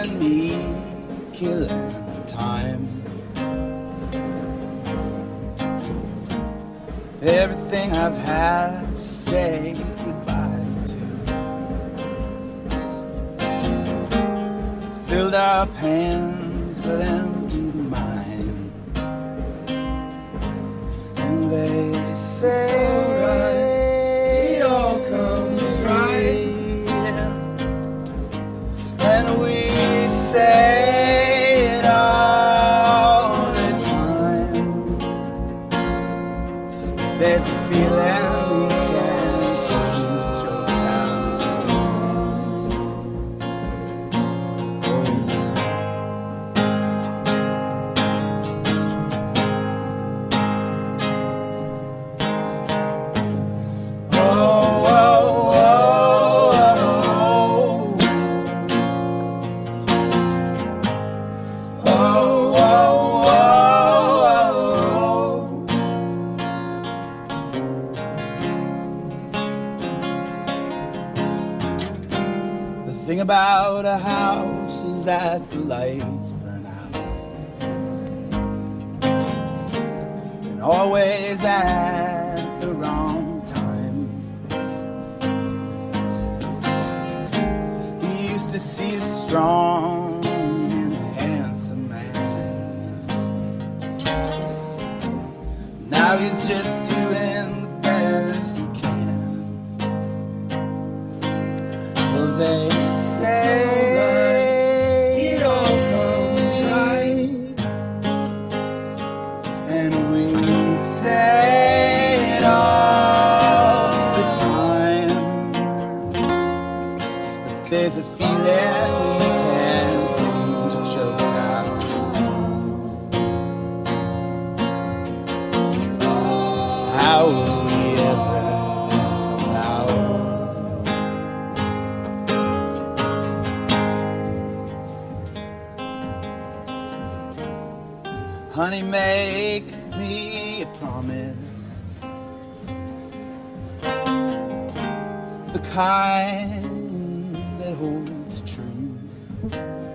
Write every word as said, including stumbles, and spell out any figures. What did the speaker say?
and me killing time. With everything I've had to say goodbye to, filled up hands but emptied mine. And they say it all comes right, and we say it all the time. There's a feeling we can't seem to choke down. Oh, oh, oh, oh, oh, oh, The thing about a house is that the lights burn out, and always at the wrong time. He used to see a strong and handsome man. Now he's just doing the best he can. Well, they say it all comes right, and we say it all the time. But there's a feeling we can't seem to choke out. How will we ever do without? Honey, make me a promise, the kind that holds true.